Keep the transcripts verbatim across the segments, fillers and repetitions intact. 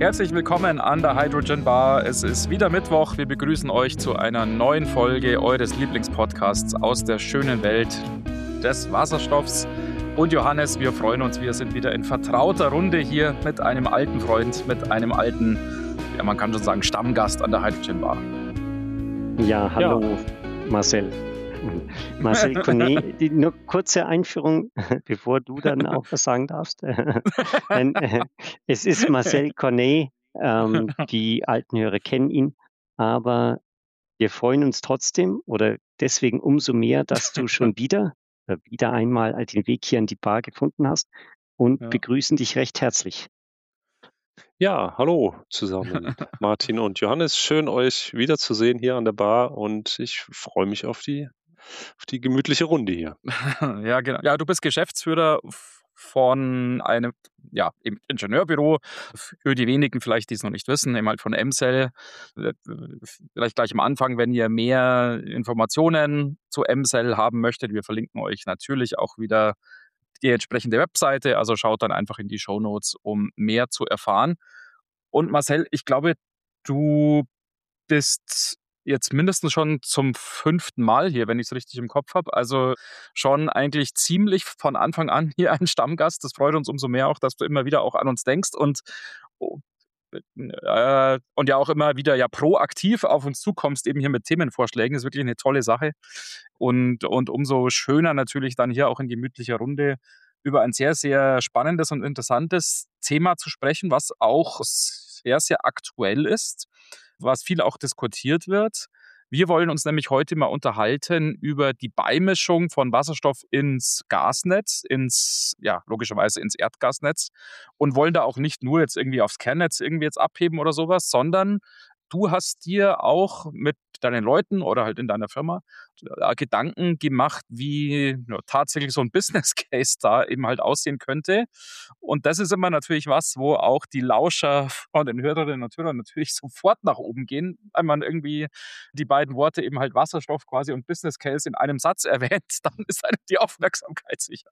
Herzlich willkommen an der Hydrogen Bar. Es ist wieder Mittwoch. Wir begrüßen euch zu einer neuen Folge eures Lieblingspodcasts aus der schönen Welt des Wasserstoffs. Und Johannes, wir freuen uns, wir sind wieder in vertrauter Runde hier mit einem alten Freund, mit einem alten, ja man kann schon sagen, Stammgast an der Hydrogen Bar. Ja, hallo ja. Marcel. Marcel Cornet, die, nur kurze Einführung, bevor du dann auch was sagen darfst. Es ist Marcel Cornet, ähm, die alten Hörer kennen ihn, aber wir freuen uns trotzdem oder deswegen umso mehr, dass du schon wieder, wieder einmal den Weg hier an die Bar gefunden hast und ja. begrüßen dich recht herzlich. Ja, hallo zusammen, Martin und Johannes. Schön, euch wiederzusehen hier an der Bar und ich freue mich auf die auf die gemütliche Runde hier. Ja, genau. Ja, du bist Geschäftsführer von einem ja, im Ingenieurbüro. Für die wenigen vielleicht, die es noch nicht wissen, eben halt von EmCell. Vielleicht gleich am Anfang, wenn ihr mehr Informationen zu EmCell haben möchtet, wir verlinken euch natürlich auch wieder die entsprechende Webseite. Also schaut dann einfach in die Shownotes, um mehr zu erfahren. Und Marcel, ich glaube, du bist jetzt mindestens schon zum fünften Mal hier, wenn ich es richtig im Kopf habe. Also schon eigentlich ziemlich von Anfang an hier ein Stammgast. Das freut uns umso mehr auch, dass du immer wieder auch an uns denkst und, äh, und ja auch immer wieder ja proaktiv auf uns zukommst, eben hier mit Themenvorschlägen. Das ist wirklich eine tolle Sache. Und, und umso schöner natürlich dann hier auch in gemütlicher Runde über ein sehr, sehr spannendes und interessantes Thema zu sprechen, was auch sehr, sehr aktuell ist, was viel auch diskutiert wird. Wir wollen uns nämlich heute mal unterhalten über die Beimischung von Wasserstoff ins Gasnetz, ins, ja, logischerweise ins Erdgasnetz und wollen da auch nicht nur jetzt irgendwie aufs Kernnetz irgendwie jetzt abheben oder sowas, sondern du hast dir auch mit deinen Leuten oder halt in deiner Firma Gedanken gemacht, wie ja, tatsächlich so ein Business Case da eben halt aussehen könnte. Und das ist immer natürlich was, wo auch die Lauscher von den Hörerinnen und Hörern natürlich sofort nach oben gehen, wenn man irgendwie die beiden Worte eben halt Wasserstoff quasi und Business Case in einem Satz erwähnt, dann ist einem die Aufmerksamkeit sicher.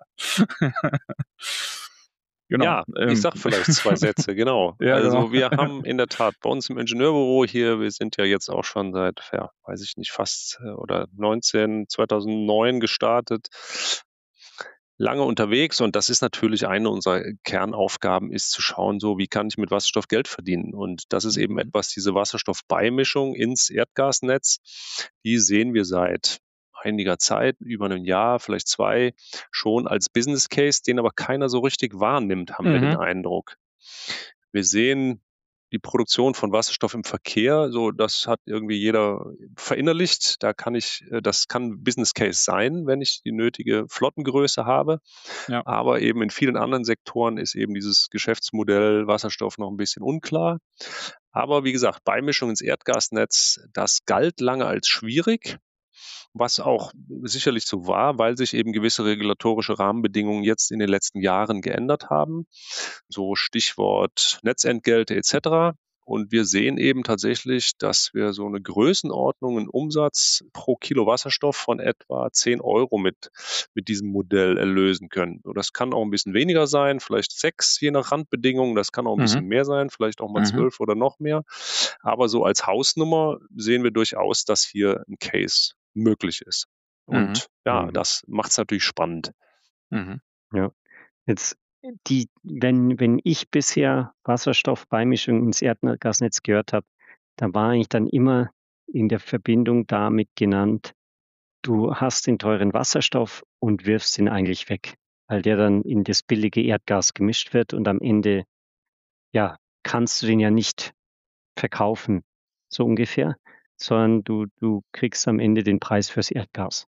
Genau. Ja, ich sag vielleicht zwei Sätze, genau. ja, also genau. Wir haben in der Tat bei uns im Ingenieurbüro hier, wir sind ja jetzt auch schon seit, ja, weiß ich nicht, fast oder neunzehn, zweitausendneun gestartet, lange unterwegs und das ist natürlich eine unserer Kernaufgaben, ist zu schauen, so wie kann ich mit Wasserstoff Geld verdienen und das ist eben etwas, diese Wasserstoffbeimischung ins Erdgasnetz, die sehen wir seit einiger Zeit, über ein Jahr, vielleicht zwei, schon als Business Case, den aber keiner so richtig wahrnimmt, haben mhm. wir den Eindruck. Wir sehen die Produktion von Wasserstoff im Verkehr, so das hat irgendwie jeder verinnerlicht. Da kann ich, das kann Business Case sein, wenn ich die nötige Flottengröße habe. Ja. Aber eben in vielen anderen Sektoren ist eben dieses Geschäftsmodell Wasserstoff noch ein bisschen unklar. Aber wie gesagt, Beimischung ins Erdgasnetz, das galt lange als schwierig. Was auch sicherlich so war, weil sich eben gewisse regulatorische Rahmenbedingungen jetzt in den letzten Jahren geändert haben. So Stichwort Netzentgelte et cetera. Und wir sehen eben tatsächlich, dass wir so eine Größenordnung, einen Umsatz pro Kilo Wasserstoff von etwa zehn Euro mit, mit diesem Modell erlösen können. So, das kann auch ein bisschen weniger sein, vielleicht sechs, je nach Randbedingungen. Das kann auch ein mhm. bisschen mehr sein, vielleicht auch mal zwölf mhm. oder noch mehr. Aber so als Hausnummer sehen wir durchaus, dass hier ein Case möglich ist. Und mhm. ja, mhm. das macht es natürlich spannend. Mhm. Ja, jetzt die, wenn, wenn ich bisher Wasserstoffbeimischung ins Erdgasnetz gehört habe, da war ich dann immer in der Verbindung damit genannt, du hast den teuren Wasserstoff und wirfst ihn eigentlich weg, weil der dann in das billige Erdgas gemischt wird und am Ende, ja, kannst du den ja nicht verkaufen, so ungefähr, sondern du, du kriegst am Ende den Preis fürs Erdgas.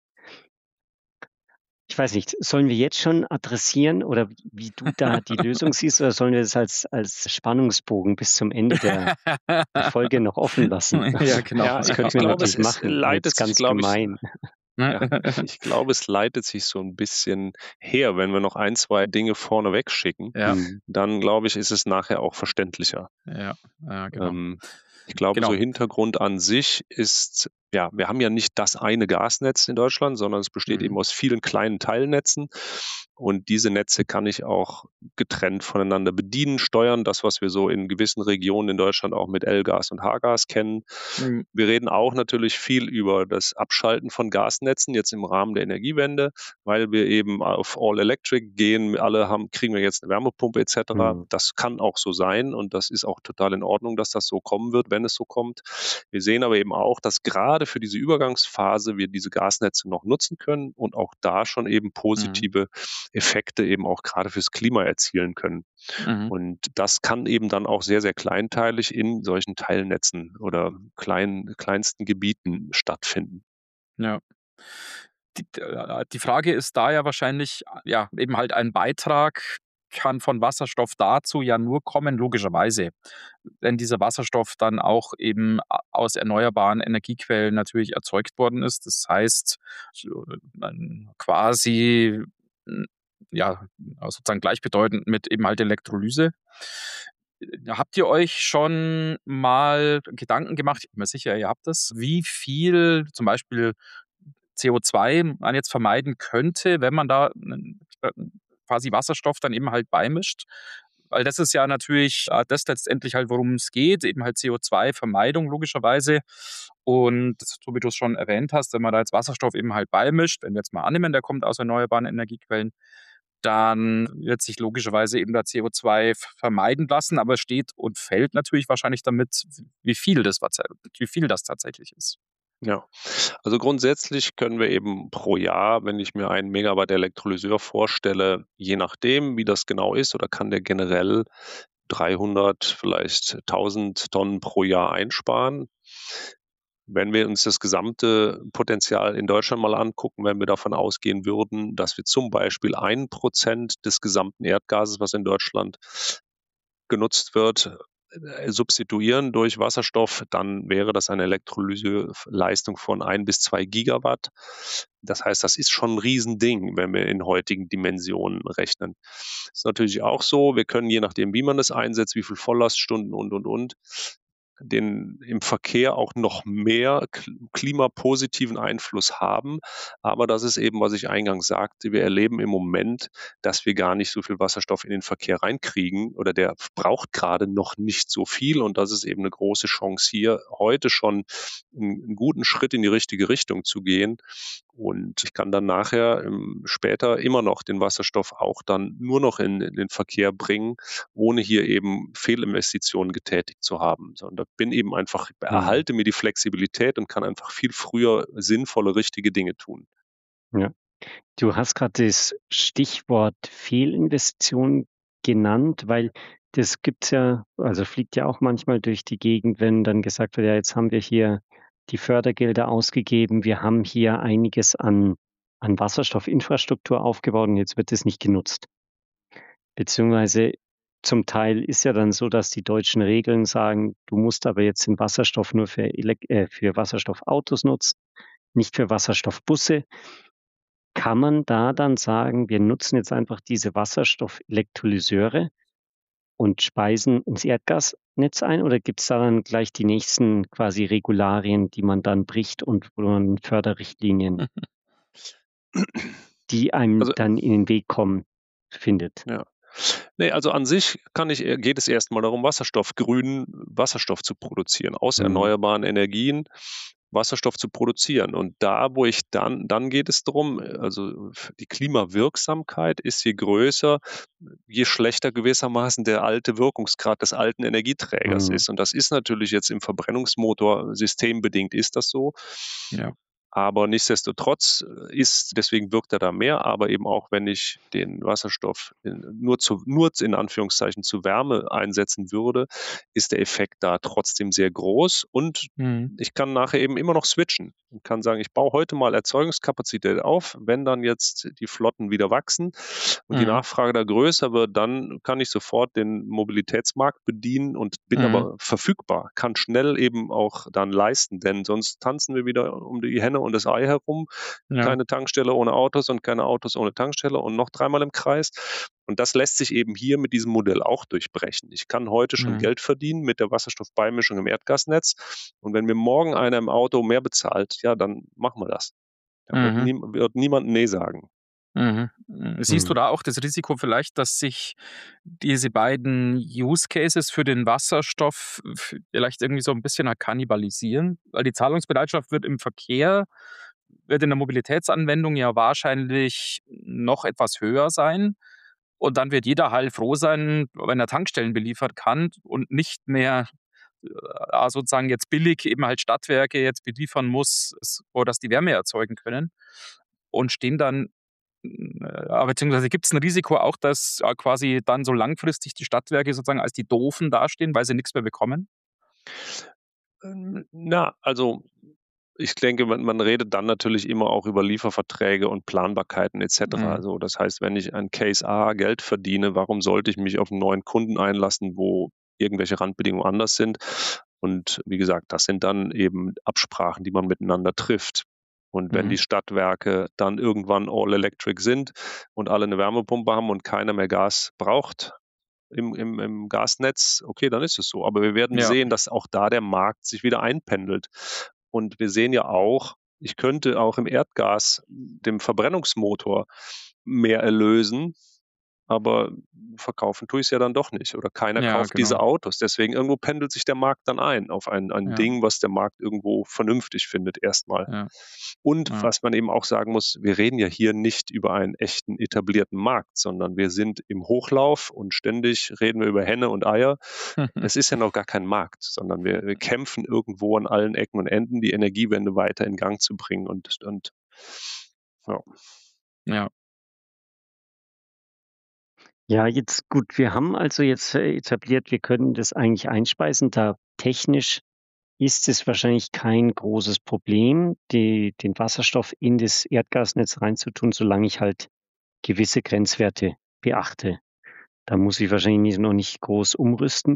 Ich weiß nicht, sollen wir jetzt schon adressieren oder wie du da die Lösung siehst oder sollen wir das als, als Spannungsbogen bis zum Ende der, der Folge noch offen lassen? Ja, genau. Ja, das ich könnten wir glaube, natürlich es machen. leitet Jetzt ganz sich, glaube gemein. ich, ja, ich glaube, es leitet sich so ein bisschen her, wenn wir noch ein, zwei Dinge vorne wegschicken, ja. dann glaube ich, ist es nachher auch verständlicher. Ja, ja genau. Ähm, ich glaube, genau. so Hintergrund an sich ist ja, wir haben ja nicht das eine Gasnetz in Deutschland, sondern es besteht Mhm. eben aus vielen kleinen Teilnetzen. Und diese Netze kann ich auch getrennt voneinander bedienen, steuern, das, was wir so in gewissen Regionen in Deutschland auch mit L-Gas und H-Gas kennen. Mhm. Wir reden auch natürlich viel über das Abschalten von Gasnetzen, jetzt im Rahmen der Energiewende, weil wir eben auf All-Electric gehen. Alle haben, kriegen wir jetzt eine Wärmepumpe et cetera. Mhm. Das kann auch so sein und das ist auch total in Ordnung, dass das so kommen wird, wenn es so kommt. Wir sehen aber eben auch, dass gerade für diese Übergangsphase wir diese Gasnetze noch nutzen können und auch da schon eben positive Effekte eben auch gerade fürs Klima erzielen können. Mhm. Und das kann eben dann auch sehr, sehr kleinteilig in solchen Teilnetzen oder kleinen, kleinsten Gebieten stattfinden. Ja. Die, äh, die Frage ist da ja wahrscheinlich, ja, eben halt ein Beitrag kann von Wasserstoff dazu ja nur kommen, logischerweise, wenn dieser Wasserstoff dann auch eben a- aus erneuerbaren Energiequellen natürlich erzeugt worden ist. Das heißt, so, äh, quasi, mm, ja, sozusagen gleichbedeutend mit eben halt Elektrolyse. Habt ihr euch schon mal Gedanken gemacht, ich bin mir sicher, ihr habt das, wie viel zum Beispiel C O zwei man jetzt vermeiden könnte, wenn man da n- äh, quasi Wasserstoff dann eben halt beimischt? Weil das ist ja natürlich äh, das letztendlich halt, worum es geht, eben halt C O zwei Vermeidung logischerweise. Und so wie du es schon erwähnt hast, wenn man da jetzt Wasserstoff eben halt beimischt, wenn wir jetzt mal annehmen, der kommt aus erneuerbaren Energiequellen, dann wird sich logischerweise eben der C O zwei f- vermeiden lassen, aber es steht und fällt natürlich wahrscheinlich damit, wie viel das, wie viel das tatsächlich ist. Ja, also grundsätzlich können wir eben pro Jahr, wenn ich mir einen Megawatt Elektrolyseur vorstelle, je nachdem, wie das genau ist, oder kann der generell dreihundert, vielleicht tausend Tonnen pro Jahr einsparen. Wenn wir uns das gesamte Potenzial in Deutschland mal angucken, wenn wir davon ausgehen würden, dass wir zum Beispiel ein Prozent des gesamten Erdgases, was in Deutschland genutzt wird, äh, substituieren durch Wasserstoff, dann wäre das eine Elektrolyseleistung von ein bis zwei Gigawatt. Das heißt, das ist schon ein Riesending, wenn wir in heutigen Dimensionen rechnen. Ist natürlich auch so, wir können je nachdem, wie man das einsetzt, wie viel Volllaststunden und, und, und, den im Verkehr auch noch mehr klimapositiven Einfluss haben. Aber das ist eben, was ich eingangs sagte, wir erleben im Moment, dass wir gar nicht so viel Wasserstoff in den Verkehr reinkriegen oder der braucht gerade noch nicht so viel. Und das ist eben eine große Chance hier, heute schon einen, einen guten Schritt in die richtige Richtung zu gehen. Und ich kann dann nachher ähm, später immer noch den Wasserstoff auch dann nur noch in, in den Verkehr bringen, ohne hier eben Fehlinvestitionen getätigt zu haben. Sondern bin eben einfach, erhalte mir die Flexibilität und kann einfach viel früher sinnvolle, richtige Dinge tun. Ja. Du hast gerade das Stichwort Fehlinvestition genannt, weil das gibt's ja, also fliegt ja auch manchmal durch die Gegend, wenn dann gesagt wird, ja, jetzt haben wir hier die Fördergelder ausgegeben, wir haben hier einiges an, an Wasserstoffinfrastruktur aufgebaut und jetzt wird es nicht genutzt. Beziehungsweise zum Teil ist ja dann so, dass die deutschen Regeln sagen, du musst aber jetzt den Wasserstoff nur für, Elek äh, für Wasserstoffautos nutzen, nicht für Wasserstoffbusse. Kann man da dann sagen, wir nutzen jetzt einfach diese Wasserstoffelektrolyseure und speisen ins Erdgasnetz ein oder gibt es da dann gleich die nächsten quasi Regularien, die man dann bricht und wo man Förderrichtlinien, die einem Also, dann in den Weg kommen, findet? ja. Nee, also an sich kann ich, geht es erstmal darum, Wasserstoff, grünen Wasserstoff zu produzieren, aus Mhm. erneuerbaren Energien Wasserstoff zu produzieren. Und da, wo ich dann, dann geht es darum, also die Klimawirksamkeit ist je größer, je schlechter gewissermaßen der alte Wirkungsgrad des alten Energieträgers Mhm. ist. Und das ist natürlich jetzt im Verbrennungsmotor systembedingt ist das so. Ja. Aber nichtsdestotrotz ist, deswegen wirkt er da mehr, aber eben auch, wenn ich den Wasserstoff in, nur, zu, nur in Anführungszeichen zu Wärme einsetzen würde, ist der Effekt da trotzdem sehr groß und Mhm. ich kann nachher eben immer noch switchen und kann sagen, ich baue heute mal Erzeugungskapazität auf. Wenn dann jetzt die Flotten wieder wachsen und die Mhm. Nachfrage da größer wird, dann kann ich sofort den Mobilitätsmarkt bedienen und bin Mhm. aber verfügbar, kann schnell eben auch dann leisten, denn sonst tanzen wir wieder um die Henne und das Ei herum. Ja. Keine Tankstelle ohne Autos und keine Autos ohne Tankstelle und noch dreimal im Kreis. Und das lässt sich eben hier mit diesem Modell auch durchbrechen. Ich kann heute schon Mhm. Geld verdienen mit der Wasserstoffbeimischung im Erdgasnetz. Und wenn mir morgen einer im Auto mehr bezahlt, ja, dann machen wir das. Da wird, Mhm. nie, wird niemand Nee sagen. Mhm. Siehst du Mhm. da auch das Risiko vielleicht, dass sich diese beiden Use Cases für den Wasserstoff f vielleicht irgendwie so ein bisschen kannibalisieren? Weil die Zahlungsbereitschaft wird im Verkehr wird in der Mobilitätsanwendung ja wahrscheinlich noch etwas höher sein. Und dann wird jeder heilfroh sein, wenn er Tankstellen beliefert kann und nicht mehr, äh, sozusagen jetzt billig eben halt Stadtwerke jetzt beliefern muss, s wo das die Wärme erzeugen können. Und stehen dann äh, beziehungsweise gibt es ein Risiko auch, dass, äh, quasi dann so langfristig die Stadtwerke sozusagen als die Doofen dastehen, weil sie nichts mehr bekommen? Ähm, na, also ich denke, man, man redet dann natürlich immer auch über Lieferverträge und Planbarkeiten et cetera. Mhm. Also das heißt, wenn ich an Case A Geld verdiene, warum sollte ich mich auf einen neuen Kunden einlassen, wo irgendwelche Randbedingungen anders sind? Und wie gesagt, das sind dann eben Absprachen, die man miteinander trifft. Und wenn Mhm. die Stadtwerke dann irgendwann all electric sind und alle eine Wärmepumpe haben und keiner mehr Gas braucht, im, im, im Gasnetz, okay, dann ist es so. Aber wir werden Ja. sehen, dass auch da der Markt sich wieder einpendelt. Und wir sehen ja auch, ich könnte auch im Erdgas dem Verbrennungsmotor mehr erlösen, aber verkaufen tue ich es ja dann doch nicht. Oder keiner Ja, kauft diese genau. Autos. Deswegen irgendwo pendelt sich der Markt dann ein auf ein, ein Ja, Ding, was der Markt irgendwo vernünftig findet erstmal. ja, Und ja. was man eben auch sagen muss, wir reden ja hier nicht über einen echten etablierten Markt, sondern wir sind im Hochlauf und ständig reden wir über Henne und Eier. Es ist ja noch gar kein Markt, sondern wir, wir kämpfen irgendwo an allen Ecken und Enden, die Energiewende weiter in Gang zu bringen. Und, und ja. Ja. Ja, jetzt gut, wir haben also jetzt äh, etabliert, wir können das eigentlich einspeisen. Da technisch ist es wahrscheinlich kein großes Problem, die den Wasserstoff in das Erdgasnetz reinzutun, solange ich halt gewisse Grenzwerte beachte. Da muss ich wahrscheinlich noch nicht groß umrüsten.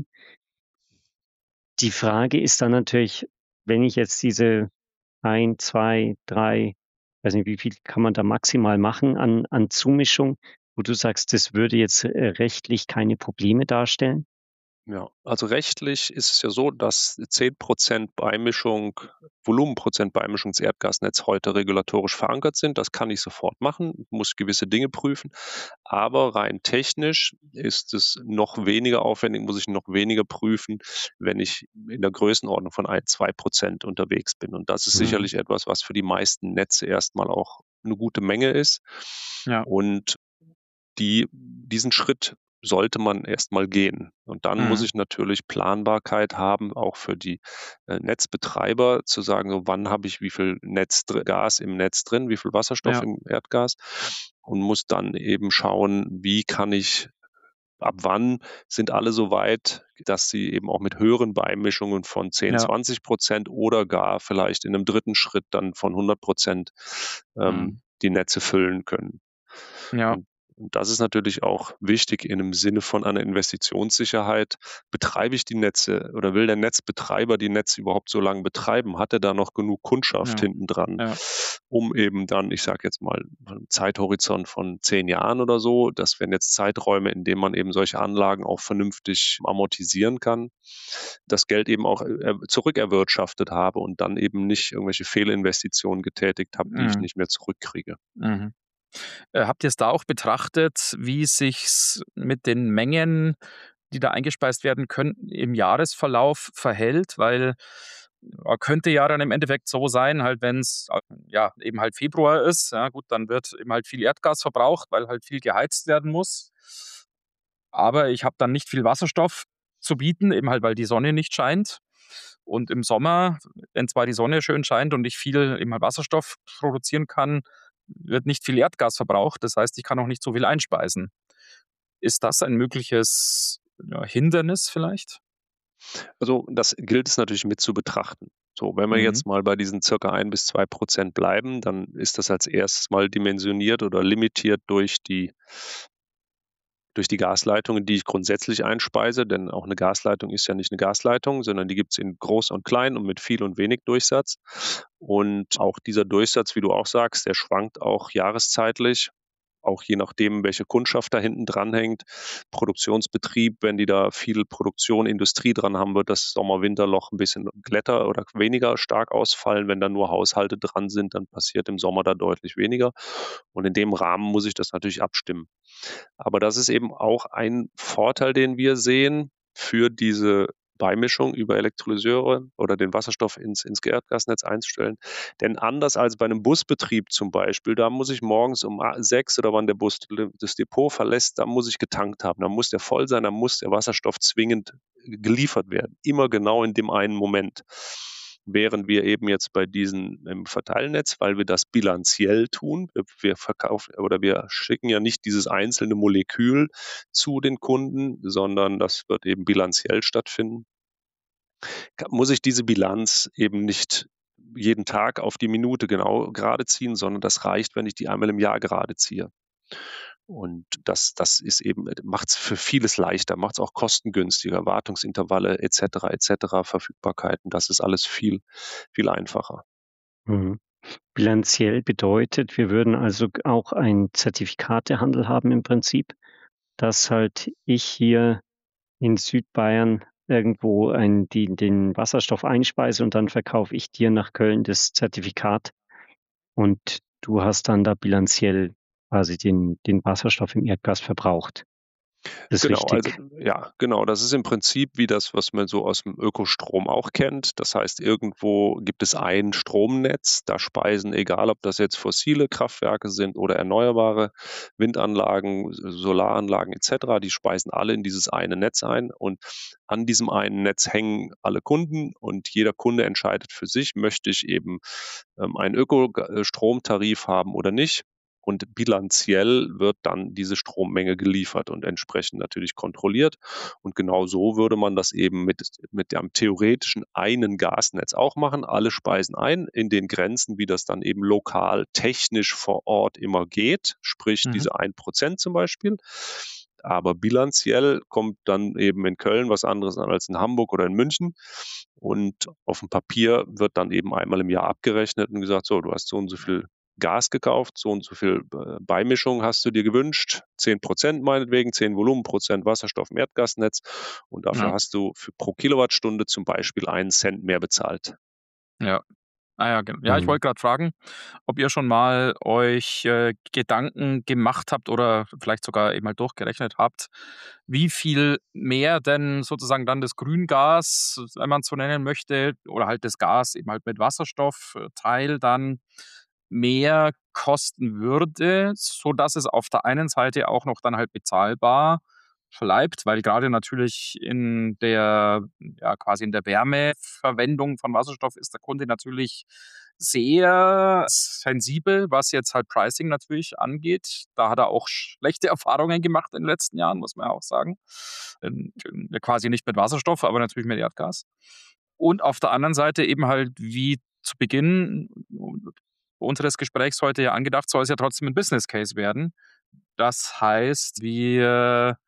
Die Frage ist dann natürlich, wenn ich jetzt diese ein, zwei, drei, weiß nicht, wie viel kann man da maximal machen an an Zumischung, wo du sagst, das würde jetzt, äh, rechtlich keine Probleme darstellen? Ja, also rechtlich ist es ja so, dass zehn Prozent Beimischung, Volumenprozent Beimischung ins Erdgasnetz heute regulatorisch verankert sind. Das kann ich sofort machen, muss gewisse Dinge prüfen. Aber rein technisch ist es noch weniger aufwendig, muss ich noch weniger prüfen, wenn ich in der Größenordnung von ein, zwei Prozent unterwegs bin. Und das ist Mhm. sicherlich etwas, was für die meisten Netze erstmal auch eine gute Menge ist. Ja. Und die, diesen Schritt sollte man erstmal gehen. Und dann muss Mhm. ich natürlich Planbarkeit haben, auch für die äh, Netzbetreiber, zu sagen, so wann habe ich wie viel Netz, Gas im Netz drin, wie viel Wasserstoff Ja. im Erdgas und muss dann eben schauen, wie kann ich, ab wann sind alle so weit, dass sie eben auch mit höheren Beimischungen von zehn, Ja. zwanzig Prozent oder gar vielleicht in einem dritten Schritt dann von hundert Prozent ähm, Mhm. die Netze füllen können. Ja. Und und das ist natürlich auch wichtig in dem Sinne von einer Investitionssicherheit. Betreibe ich die Netze oder will der Netzbetreiber die Netze überhaupt so lange betreiben? Hat er da noch genug Kundschaft Ja. hinten dran, Ja. um eben dann, ich sage jetzt mal, einen Zeithorizont von zehn Jahren oder so, das wären jetzt Zeiträume, in denen man eben solche Anlagen auch vernünftig amortisieren kann, das Geld eben auch äh, zurückerwirtschaftet habe und dann eben nicht irgendwelche Fehlinvestitionen getätigt habe, die ich Mhm. nicht mehr zurückkriege. Mhm. Äh, habt ihr es da auch betrachtet, wie sich's mit den Mengen, die da eingespeist werden könnten, im Jahresverlauf verhält? Weil, äh, könnte ja dann im Endeffekt so sein, halt wenn's, äh, ja, eben halt Februar ist, ja gut, dann wird eben halt viel Erdgas verbraucht, weil halt viel geheizt werden muss. Aber ich habe dann nicht viel Wasserstoff zu bieten, eben halt, weil die Sonne nicht scheint. Und im Sommer, wenn zwar die Sonne schön scheint und ich viel eben halt Wasserstoff produzieren kann, wird nicht viel Erdgas verbraucht. Das heißt, ich kann auch nicht so viel einspeisen. Ist das ein mögliches, ja, Hindernis vielleicht? Also das gilt es natürlich mit zu betrachten. So, wenn wir Mhm. jetzt mal bei diesen circa ein bis zwei Prozent bleiben, dann ist das als erstes mal dimensioniert oder limitiert durch die durch die Gasleitungen, die ich grundsätzlich einspeise, denn auch eine Gasleitung ist ja nicht eine Gasleitung, sondern die gibt es in groß und klein und mit viel und wenig Durchsatz. Und auch dieser Durchsatz, wie du auch sagst, der schwankt auch jahreszeitlich, auch je nachdem, welche Kundschaft da hinten dranhängt. Produktionsbetrieb, wenn die da viel Produktion, Industrie dran haben, wird das Sommer-Winterloch ein bisschen glätter oder weniger stark ausfallen. Wenn da nur Haushalte dran sind, dann passiert im Sommer da deutlich weniger. Und in dem Rahmen muss ich das natürlich abstimmen. Aber das ist eben auch ein Vorteil, den wir sehen für diese Beimischung über Elektrolyseure oder den Wasserstoff ins, ins Erdgasnetz einstellen. Denn anders als bei einem Busbetrieb zum Beispiel, da muss ich morgens um sechs oder wann der Bus das Depot verlässt, da muss ich getankt haben, da muss der voll sein, da muss der Wasserstoff zwingend geliefert werden. Immer genau in dem einen Moment. Während wir eben jetzt bei diesen im Verteilnetz, weil wir das bilanziell tun, wir verkaufen oder wir schicken ja nicht dieses einzelne Molekül zu den Kunden, sondern das wird eben bilanziell stattfinden, muss ich diese Bilanz eben nicht jeden Tag auf die Minute genau gerade ziehen, sondern das reicht, wenn ich die einmal im Jahr gerade ziehe. Und das, das ist eben, macht es für vieles leichter, macht es auch kostengünstiger, Wartungsintervalle et cetera et cetera, Verfügbarkeiten, das ist alles viel, viel einfacher. Mhm. Bilanziell bedeutet, wir würden also auch einen Zertifikatehandel haben im Prinzip, dass halt ich hier in Südbayern irgendwo ein, die, den Wasserstoff einspeise und dann verkaufe ich dir nach Köln das Zertifikat und du hast dann da bilanziell quasi den, den Wasserstoff im Erdgas verbraucht. Das ist Genau, also richtig. ja, genau. Das ist im Prinzip wie das, was man so aus dem Ökostrom auch kennt. Das heißt, irgendwo gibt es ein Stromnetz, da speisen, egal ob das jetzt fossile Kraftwerke sind oder erneuerbare Windanlagen, Solaranlagen et cetera, die speisen alle in dieses eine Netz ein und an diesem einen Netz hängen alle Kunden und jeder Kunde entscheidet für sich, möchte ich eben ähm, einen Ökostromtarif haben oder nicht. Und bilanziell wird dann diese Strommenge geliefert und entsprechend natürlich kontrolliert. Und genau so würde man das eben mit, mit dem theoretischen einen Gasnetz auch machen. Alle speisen ein in den Grenzen, wie das dann eben lokal technisch vor Ort immer geht, sprich Mhm. diese ein Prozent zum Beispiel. Aber bilanziell kommt dann eben in Köln was anderes an als in Hamburg oder in München. Und auf dem Papier wird dann eben einmal im Jahr abgerechnet und gesagt, so, du hast so und so viel Gas gekauft, so und so viel Beimischung hast du dir gewünscht, zehn Prozent meinetwegen, zehn Volumenprozent Wasserstoff im Erdgasnetz und dafür Ja. hast du für pro Kilowattstunde zum Beispiel einen Cent mehr bezahlt. Ja. Ah ja, gen ja, ich Mhm. wollte gerade fragen, ob ihr schon mal euch, äh, Gedanken gemacht habt oder vielleicht sogar eben mal durchgerechnet habt, wie viel mehr denn sozusagen dann das Grüngas, wenn man's so nennen möchte, oder halt das Gas eben halt mit Wasserstoffteil dann mehr kosten würde, sodass es auf der einen Seite auch noch dann halt bezahlbar bleibt, weil gerade natürlich in der ja, quasi in der Wärmeverwendung von Wasserstoff ist der Kunde natürlich sehr sensibel, was jetzt halt Pricing natürlich angeht. Da hat er auch schlechte Erfahrungen gemacht in den letzten Jahren, muss man ja auch sagen. Ähm, quasi nicht mit Wasserstoff, aber natürlich mit Erdgas. Und auf der anderen Seite eben halt wie zu Beginn unseres Gesprächs heute ja angedacht, soll es ja trotzdem ein Business Case werden. Das heißt, wir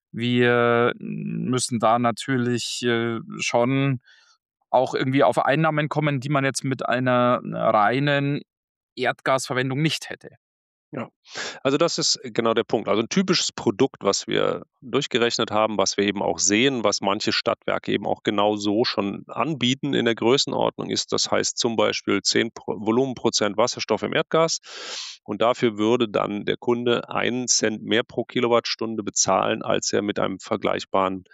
wir müssen da natürlich äh, schon auch irgendwie auf Einnahmen kommen, die man jetzt mit einer reinen Erdgasverwendung nicht hätte. Ja, also das ist genau der Punkt. Also ein typisches Produkt, was wir durchgerechnet haben, was wir eben auch sehen, was manche Stadtwerke eben auch genau so schon anbieten in der Größenordnung ist, das heißt zum Beispiel zehn Volumenprozent Wasserstoff im Erdgas und dafür würde dann der Kunde einen Cent mehr pro Kilowattstunde bezahlen, als er mit einem vergleichbaren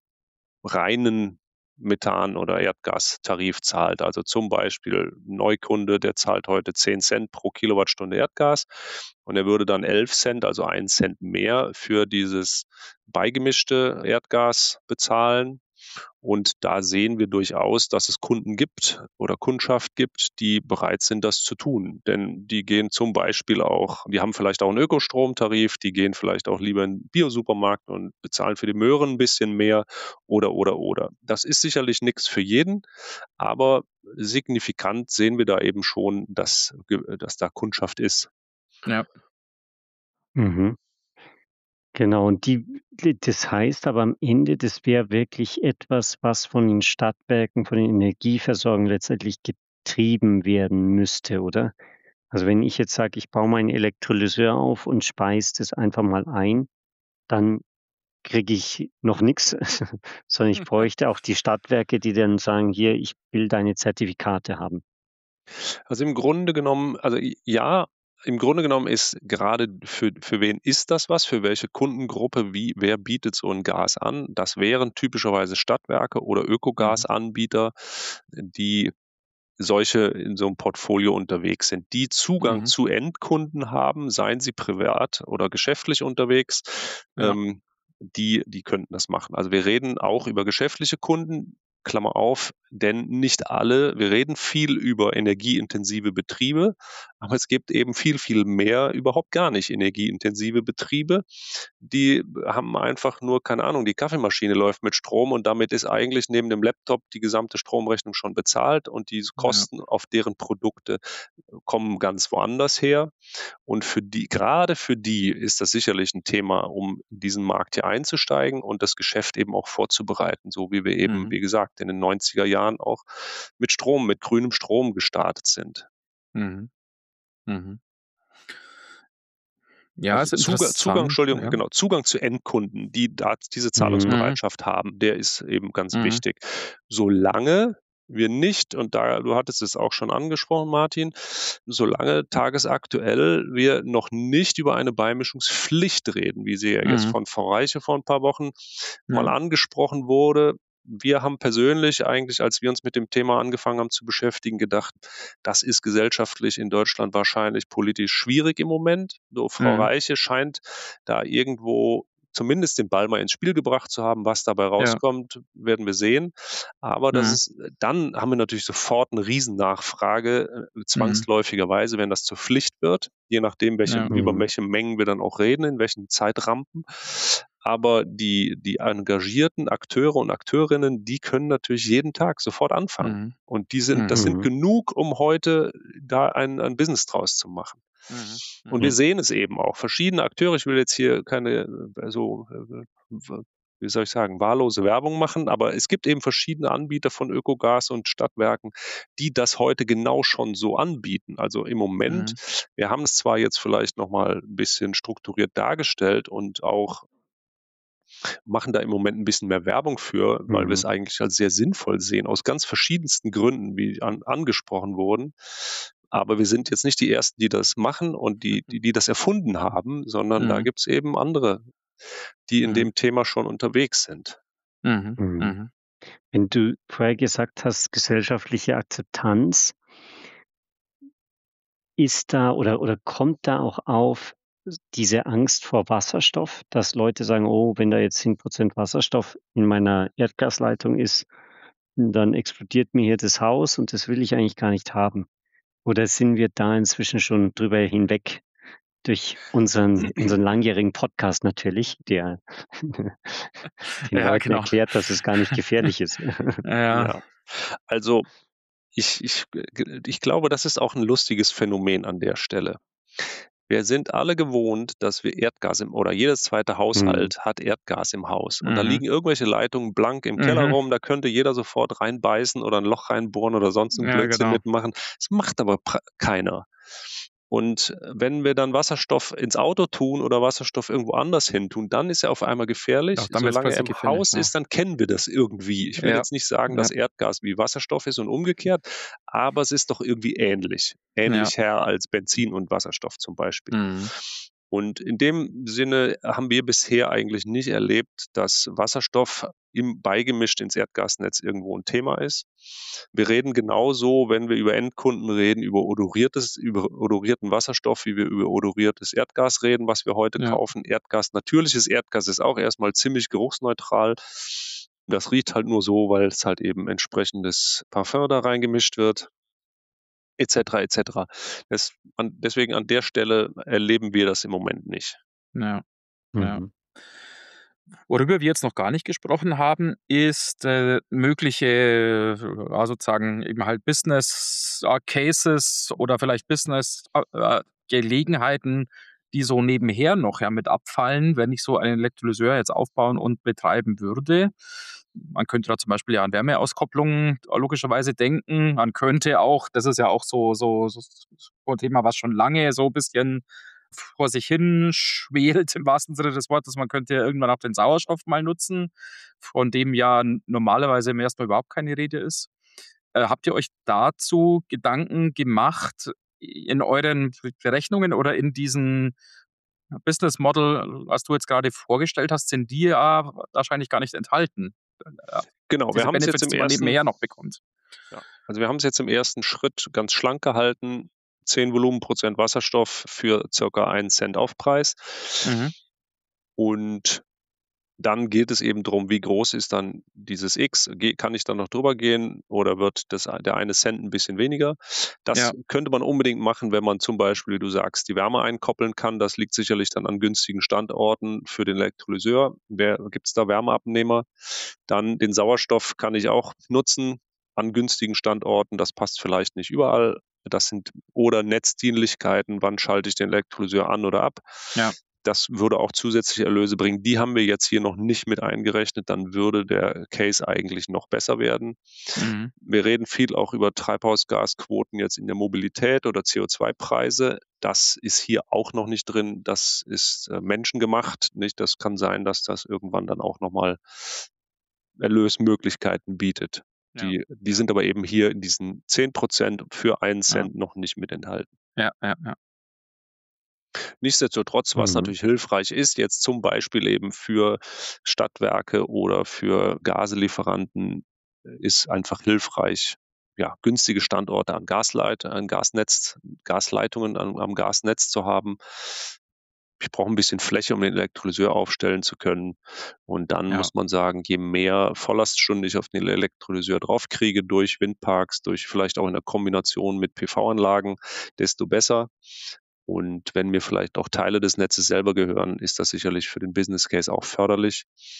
reinen Methan- oder Erdgastarif zahlt. Also zum Beispiel ein Neukunde, der zahlt heute zehn Cent pro Kilowattstunde Erdgas und er würde dann elf Cent, also einen Cent mehr für dieses beigemischte Erdgas bezahlen. Und da sehen wir durchaus, dass es Kunden gibt oder Kundschaft gibt, die bereit sind, das zu tun. Denn die gehen zum Beispiel auch, die haben vielleicht auch einen Ökostromtarif, die gehen vielleicht auch lieber in den Biosupermarkt und bezahlen für die Möhren ein bisschen mehr oder, oder, oder. Das ist sicherlich nichts für jeden, aber signifikant sehen wir da eben schon, dass, dass da Kundschaft ist. Ja. Mhm. Genau, und die das heißt aber am Ende, das wäre wirklich etwas, was von den Stadtwerken, von den Energieversorgern letztendlich getrieben werden müsste, oder? Also, wenn ich jetzt sage, ich baue meinen Elektrolyseur auf und speise das einfach mal ein, dann kriege ich noch nix, sondern ich bräuchte auch die Stadtwerke, die dann sagen: „Hier, ich will deine Zertifikate haben.“ Also, im Grunde genommen also, ja, im Grunde genommen ist gerade für für wen ist das was? Für welche Kundengruppe? Wie wer bietet so 'n Gas an? Das wären typischerweise Stadtwerke oder Mhm. Ökogasanbieter, die solche in so 'nem Portfolio unterwegs sind, die Zugang Mhm. zu Endkunden haben, seien sie privat oder geschäftlich unterwegs, Ja. ähm, die die könnten das machen. Also, wir reden auch über geschäftliche Kunden, Klammer auf, denn nicht alle wir reden viel über energieintensive Betriebe, aber es gibt eben viel, viel mehr überhaupt gar nicht energieintensive Betriebe. Die haben einfach nur, keine Ahnung, die Kaffeemaschine läuft mit Strom und damit ist eigentlich neben dem Laptop die gesamte Stromrechnung schon bezahlt und die Ja. Kosten auf deren Produkte kommen ganz woanders her. Und für die grade für die ist das sicherlich 'n Thema, um in diesen Markt hier einzusteigen und das Geschäft eben auch vorzubereiten, so wie wir eben, Mhm. wie gesagt, in den neunziger Jahren auch mit Strom mit grünem Strom gestartet sind. Mhm. Mhm. Ja, Also, ist Zuga Zugang interessant, Entschuldigung, ja. genau, Zugang zu Endkunden, die da diese Mhm. Mhm. Zahlungsbereitschaft haben, der ist eben ganz Mhm. wichtig. Solange wir nicht und da du hattest es auch schon angesprochen, Martin, solange tagesaktuell wir noch nicht über eine Beimischungspflicht reden, wie sie ja jetzt Mhm. von Frau Reiche vor 'n paar Wochen mal Ja. angesprochen wurde. Wir haben persönlich eigentlich, als wir uns mit dem Thema angefangen haben zu beschäftigen, gedacht, das ist gesellschaftlich in Deutschland wahrscheinlich politisch schwierig im Moment. So, Frau Mhm. Reiche scheint da irgendwo zumindest den Ball mal ins Spiel gebracht zu haben. Was dabei Ja. rauskommt, werden wir sehen. Aber das Mhm. ist dann haben wir natürlich sofort 'ne Riesennachfrage, äh, Mhm. zwangsläufigerweise, wenn das zur Pflicht wird, je nachdem, welche Ja. über Mhm. welche Mengen wir dann auch reden, in welchen Zeitrampen. Aber die die engagierten Akteure und Akteurinnen, die können natürlich jeden Tag sofort anfangen. Mhm. Und die sind das Mhm. sind Mhm. genug, um heute da ein ein Business draus zu machen. Mhm. Und wir Mhm. sehen es eben auch. Verschiedene Akteure ich will jetzt hier keine, äh, so, äh, w wie soll ich sagen, wahllose Werbung machen, aber es gibt eben verschiedene Anbieter von Ökogas und Stadtwerken, die das heute genau schon so anbieten. Also, im Moment Mhm. wir haben es zwar jetzt vielleicht noch mal 'n bisschen strukturiert dargestellt und auch machen da im Moment 'n bisschen mehr Werbung für, weil Mhm. wir's eigentlich als sehr sinnvoll sehen, aus ganz verschiedensten Gründen, wie an angesprochen wurden. Aber wir sind jetzt nicht die Ersten, die das machen und die die die das erfunden haben, sondern da Mhm. gibt's eben andere, die in Mhm. dem Thema schon unterwegs sind. Mhm. Mhm. Mhm. Wenn du vorher gesagt hast, gesellschaftliche Akzeptanz ist da oder oder kommt da auch auf s diese Angst vor Wasserstoff, dass Leute sagen: „Oh, wenn da jetzt zehn Prozent Wasserstoff in meiner Erdgasleitung ist, dann explodiert mir hier das Haus und das will ich eigentlich gar nicht haben.“ Oder sind wir da inzwischen schon drüber hinweg durch unseren unseren langjährigen Podcast natürlich, der den Ja, Leuten genau. erklärt, dass es gar nicht gefährlich ist. Ja. Ja, also, ich ich g g ich glaube, das ist auch 'n lustiges Phänomen an der Stelle. Wir sind alle gewohnt, dass wir Erdgas im oder jedes zweite Mhm. Haushalt hat Erdgas im Haus. Und da Mhm. liegen irgendwelche Leitungen blank im Keller Mhm. rum, da könnte jeder sofort reinbeißen oder 'n Loch reinbohren oder sonst 'n Ja, Blödsinn genau. mitmachen. Das macht aber pra keiner. Und wenn wir dann Wasserstoff ins Auto tun oder Wasserstoff irgendwo anders hintun, dann ist er auf einmal gefährlich. Doch, dann wird's Solange er plötzlich im gefährlich, Haus ja. ist, dann kennen wir das irgendwie. Ich will Ja. jetzt nicht sagen, Ja. dass Erdgas wie Wasserstoff ist und umgekehrt, aber es ist doch irgendwie ähnlich. Ja. Ähnlicher als Benzin und Wasserstoff zum Beispiel. Mhm. Und in dem Sinne haben wir bisher eigentlich nicht erlebt, dass Wasserstoff im beigemischt ins Erdgasnetz irgendwo 'n Thema ist. Wir reden genauso, wenn wir über Endkunden reden, über odoriertes über odorierten Wasserstoff, wie wir über odoriertes Erdgas reden, was wir heute Ja. kaufen. Erdgas natürliches Erdgas ist auch erst mal ziemlich geruchsneutral. Das riecht halt nur so, weil's halt eben entsprechendes Parfum da reingemischt wird et cetera, et cetera. Das an deswegen an der Stelle erleben wir das im Moment nicht. Ja. Ja. Mhm. Worüber wir jetzt noch gar nicht gesprochen haben, ist, äh, mögliche, ja, sozusagen eben halt Business, äh, Cases oder vielleicht Business, äh, äh, Gelegenheiten, die so nebenher noch ja mit abfallen, wenn ich so einen Elektrolyseur jetzt aufbauen und betreiben würde. Man könnte da zum Beispiel ja an Wärmeauskopplungen logischerweise denken. Man könnte auch, das ist ja auch so, so, so ein Thema, was schon lange so ein bisschen vor sich hin schwelt, im wahrsten Sinne des Wortes. Man könnte ja irgendwann auch den Sauerstoff mal nutzen, von dem ja normalerweise im ersten Mal überhaupt keine Rede ist. Äh, habt ihr euch dazu Gedanken gemacht in euren Berechnungen oder in diesen Business Model, was du jetzt gerade vorgestellt hast, sind die ja wahrscheinlich gar nicht enthalten? Genau, Diese wir haben es Benefits, jetzt im die man ersten, nebenher noch bekommt. ja, also wir haben es jetzt im ersten Schritt ganz schlank gehalten, zehn Volumenprozent Wasserstoff für circa einen Cent Aufpreis. Mhm. Und dann geht es eben darum, wie groß ist dann dieses X? Kann ich dann noch drüber gehen oder wird das, der eine Cent ein bisschen weniger? Das Ja. könnte man unbedingt machen, wenn man zum Beispiel, wie du sagst, die Wärme einkoppeln kann. Das liegt sicherlich dann an günstigen Standorten für den Elektrolyseur. Gibt es da Wärmeabnehmer? Dann den Sauerstoff kann ich auch nutzen an günstigen Standorten. Das passt vielleicht nicht überall. Das sind oder Netzdienlichkeiten. Wann schalte ich den Elektrolyseur an oder ab? Ja. Das würde auch zusätzliche Erlöse bringen. Die haben wir jetzt hier noch nicht mit eingerechnet. Dann würde der Case eigentlich noch besser werden. Mhm. Wir reden viel auch über Treibhausgasquoten jetzt in der Mobilität oder C O zwei Preise. Das ist hier auch noch nicht drin. Das ist äh, menschengemacht. Nicht? Das kann sein, dass das irgendwann dann auch nochmal Erlösmöglichkeiten bietet. Ja. Die, die sind aber eben hier in diesen zehn Prozent für einen Cent Ja. noch nicht mit enthalten. Ja, ja, ja. Nichtsdestotrotz, was Mhm. natürlich hilfreich ist, jetzt zum Beispiel eben für Stadtwerke oder für Gaselieferanten, ist einfach hilfreich, ja, günstige Standorte an Gasleit, an Gasnetz, Gasleitungen am, am Gasnetz zu haben. Ich brauche ein bisschen Fläche, um den Elektrolyseur aufstellen zu können. Und dann Ja. muss man sagen, je mehr Vollaststunden ich auf den Elektrolyseur draufkriege, durch Windparks, durch vielleicht auch in der Kombination mit P V-Anlagen, desto besser. Und wenn mir vielleicht auch Teile des Netzes selber gehören, ist das sicherlich für den Business Case auch förderlich.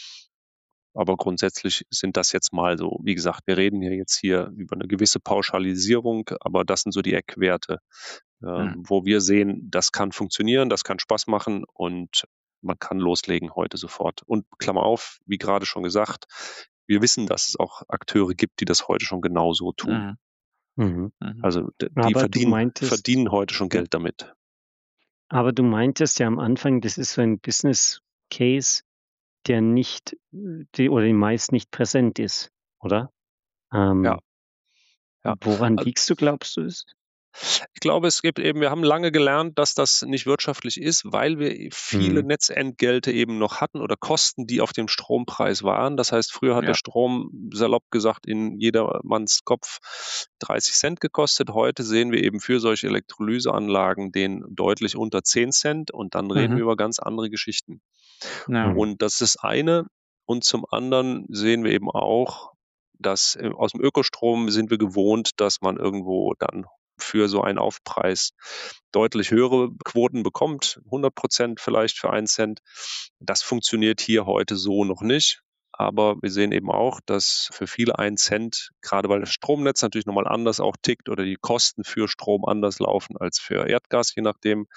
Aber grundsätzlich sind das jetzt mal so, wie gesagt, wir reden ja jetzt hier über eine gewisse Pauschalisierung, aber das sind so die Eckwerte, äh, Mhm. wo wir sehen, das kann funktionieren, das kann Spaß machen und man kann loslegen heute sofort. Und Klammer auf, wie gerade schon gesagt, wir wissen, dass es auch Akteure gibt, die das heute schon genauso tun. Mhm. Mhm. Mhm. Also d- die Aber du verdienen, meintest, verdienen heute schon ja, Geld damit. aber du meintest ja am Anfang, das ist so ein Business Case, der nicht, die oder den meist nicht präsent ist, oder? Ähm, Ja. Ja. Woran Also, liegst du, glaubst du es? ich glaube, es gibt eben, wir haben lange gelernt, dass das nicht wirtschaftlich ist, weil wir viele Mhm. Netzentgelte eben noch hatten oder Kosten, die auf dem Strompreis waren. Das heißt, früher hat Ja. der Strom, salopp gesagt, in jedermanns Kopf dreißig Cent gekostet. Heute sehen wir eben für solche Elektrolyseanlagen den deutlich unter zehn Cent und dann reden Mhm. wir über ganz andere Geschichten. Ja. Mhm. Und das ist das eine. Und zum anderen sehen wir eben auch, dass äh, aus dem Ökostrom sind wir gewohnt, dass man irgendwo dann für so einen Aufpreis deutlich höhere Quoten bekommt, hundert Prozent vielleicht für einen Cent. Das funktioniert hier heute so noch nicht. Aber wir sehen eben auch, dass für viele ein Cent, gerade weil das Stromnetz natürlich nochmal anders auch tickt oder die Kosten für Strom anders laufen als für Erdgas, je nachdem,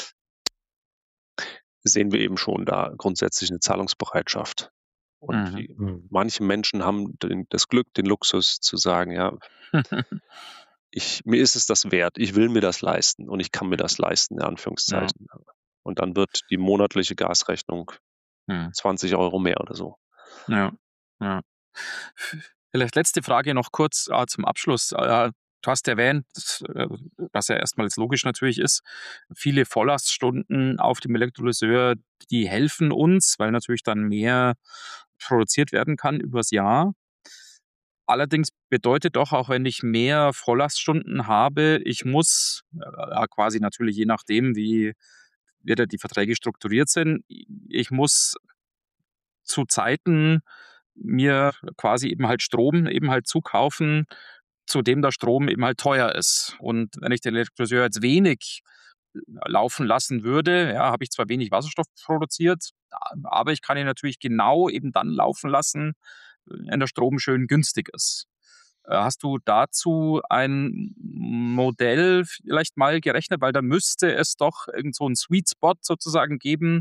sehen wir eben schon da grundsätzlich eine Zahlungsbereitschaft. Und Mhm. die, Mhm. manche Menschen haben den, das Glück, den Luxus zu sagen, ja, ich, mir ist es das wert, ich will mir das leisten und ich kann mir das leisten, in Anführungszeichen. Und dann wird die monatliche Gasrechnung Mhm. zwanzig Euro mehr oder so. Ja. Ja. Vielleicht letzte Frage noch kurz äh, zum Abschluss. Äh, du hast erwähnt, das, äh, was ja erstmal jetzt logisch natürlich ist, viele Volllaststunden auf dem Elektrolyseur, die helfen uns, weil natürlich dann mehr produziert werden kann übers Jahr. Allerdings bedeutet doch auch, wenn ich mehr Volllaststunden habe, ich muss äh, quasi natürlich je nachdem, wie, wie da die Verträge strukturiert sind, ich muss zu Zeiten mir quasi eben halt Strom eben halt zukaufen, zu dem der Strom eben halt teuer ist. Und wenn ich den Elektrolyseur jetzt wenig laufen lassen würde, ja, habe ich zwar wenig Wasserstoff produziert, aber ich kann ihn natürlich genau eben dann laufen lassen, wenn der Strom schön günstig ist. Hast du dazu ein Modell vielleicht mal gerechnet? Weil da müsste es doch irgend so einen Sweet Spot sozusagen geben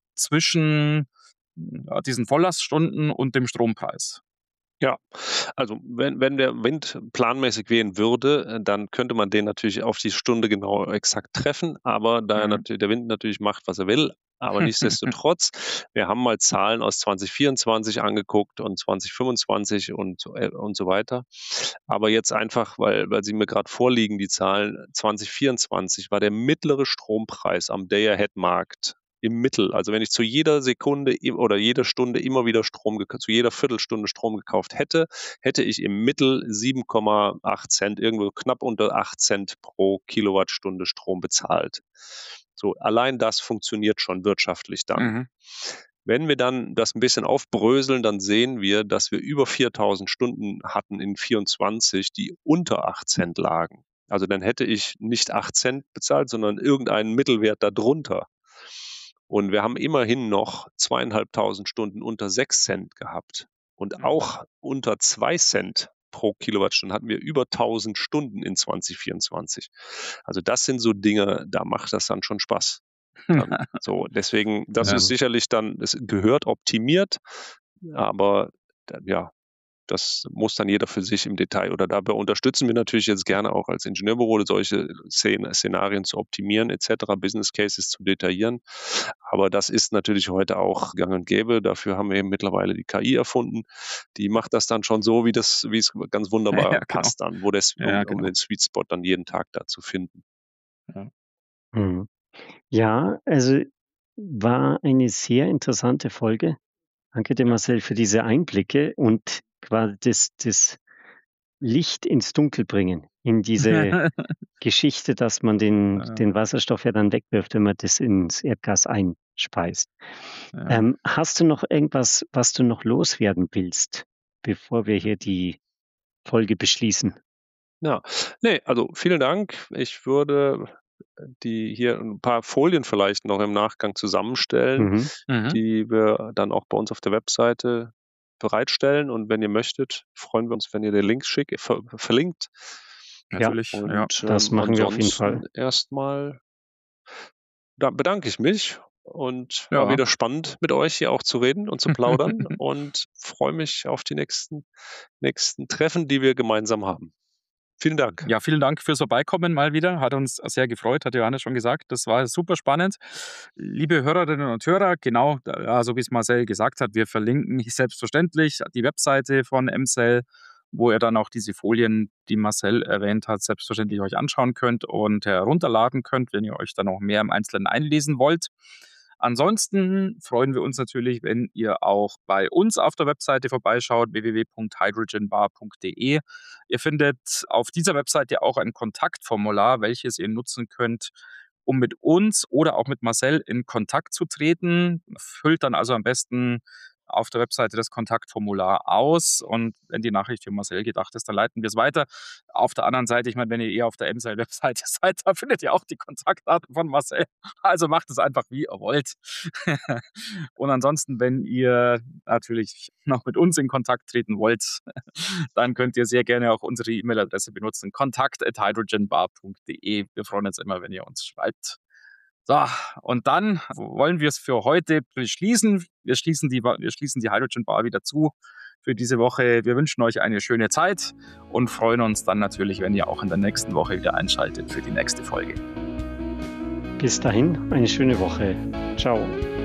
zwischen ja, diesen Volllaststunden und dem Strompreis. Ja, also wenn, wenn der Wind planmäßig wehen würde, dann könnte man den natürlich auf die Stunde genau exakt treffen, aber da er natürlich, der Wind natürlich macht, was er will, aber nichtsdestotrotz, wir haben mal Zahlen aus zwanzig vierundzwanzig angeguckt und zwanzig fünfundzwanzig und, äh, und so weiter. Aber jetzt einfach, weil, weil sie mir gerade vorliegen, die Zahlen, zwanzig vierundzwanzig war der mittlere Strompreis am Day-Ahead-Markt im Mittel, also wenn ich zu jeder Sekunde oder jeder Stunde immer wieder Strom, zu jeder Viertelstunde Strom gekauft hätte, hätte ich im Mittel sieben Komma acht Cent, irgendwo knapp unter acht Cent pro Kilowattstunde Strom bezahlt. So, allein das funktioniert schon wirtschaftlich dann. Mhm. Wenn wir dann das ein bisschen aufbröseln, dann sehen wir, dass wir über viertausend Stunden hatten in vierundzwanzig, die unter acht Cent lagen. Also dann hätte ich nicht acht Cent bezahlt, sondern irgendeinen Mittelwert darunter. Und wir haben immerhin noch zweieinhalbtausend Stunden unter sechs Cent gehabt. Und auch unter zwei Cent pro Kilowattstunde hatten wir über tausend Stunden in zwanzig vierundzwanzig. Also das sind so Dinge, da macht das dann schon Spaß. Dann, so, deswegen, das ja. ist sicherlich dann, es gehört optimiert, aber ja, das muss dann jeder für sich im Detail, oder dabei unterstützen wir natürlich jetzt gerne auch als Ingenieurbüro, solche Szenarien zu optimieren et cetera, Business Cases zu detaillieren. Aber das ist natürlich heute auch gang und gäbe. Dafür haben wir eben mittlerweile die K I erfunden. Die macht das dann schon so, wie das, wie es ganz wunderbar ja, passt genau. dann, wo das, um, ja, genau. um den Sweet Spot dann jeden Tag da zu finden. Ja. Hm. Ja, also war eine sehr interessante Folge. Danke dir, Marcel, für diese Einblicke und quasi das, das Licht ins Dunkel bringen, in diese Geschichte, dass man den, ja. den Wasserstoff ja dann wegwirft, wenn man das ins Erdgas einspeist. Ja. Ähm, hast du noch irgendwas, was du noch loswerden willst, bevor wir hier die Folge beschließen? Ja, nee, also vielen Dank. Ich würde die hier ein paar Folien vielleicht noch im Nachgang zusammenstellen, mhm. die wir dann auch bei uns auf der Webseite bereitstellen. Und wenn ihr möchtet, freuen wir uns, wenn ihr den Link schickt, ver verlinkt. Natürlich, und, ja, das ähm, machen wir auf jeden Fall. Erstmal da bedanke ich mich und ja. war wieder spannend, mit euch hier auch zu reden und zu plaudern und freue mich auf die nächsten, nächsten Treffen, die wir gemeinsam haben. Vielen Dank. Ja, vielen Dank fürs Vorbeikommen mal wieder. Hat uns sehr gefreut, hat Johannes schon gesagt. Das war super spannend. Liebe Hörerinnen und Hörer, genau, ja, so wie es Marcel gesagt hat, wir verlinken selbstverständlich die Webseite von EMCell, wo ihr dann auch diese Folien, die Marcel erwähnt hat, selbstverständlich euch anschauen könnt und herunterladen könnt, wenn ihr euch dann noch mehr im Einzelnen einlesen wollt. Ansonsten freuen wir uns natürlich, wenn ihr auch bei uns auf der Webseite vorbeischaut, w w w punkt hydrogenbar punkt d e. Ihr findet auf dieser Webseite auch ein Kontaktformular, welches ihr nutzen könnt, um mit uns oder auch mit Marcel in Kontakt zu treten. Füllt dann also am besten auf der Webseite das Kontaktformular aus und wenn die Nachricht für Marcel gedacht ist, dann leiten wir es weiter. Auf der anderen Seite, ich meine, wenn ihr eher auf der EMCell-Webseite seid, da findet ihr auch die Kontaktdaten von Marcel. Also macht es einfach, wie ihr wollt. Und ansonsten, wenn ihr natürlich noch mit uns in Kontakt treten wollt, dann könnt ihr sehr gerne auch unsere E-Mail-Adresse benutzen, kontakt at hydrogenbar punkt d e. Wir freuen uns immer, wenn ihr uns schreibt. So, und dann wollen wir es für heute beschließen. Wir schließen die, wir schließen die Hydrogen Bar wieder zu für diese Woche. Wir wünschen euch eine schöne Zeit und freuen uns dann natürlich, wenn ihr auch in der nächsten Woche wieder einschaltet für die nächste Folge. Bis dahin, eine schöne Woche. Ciao.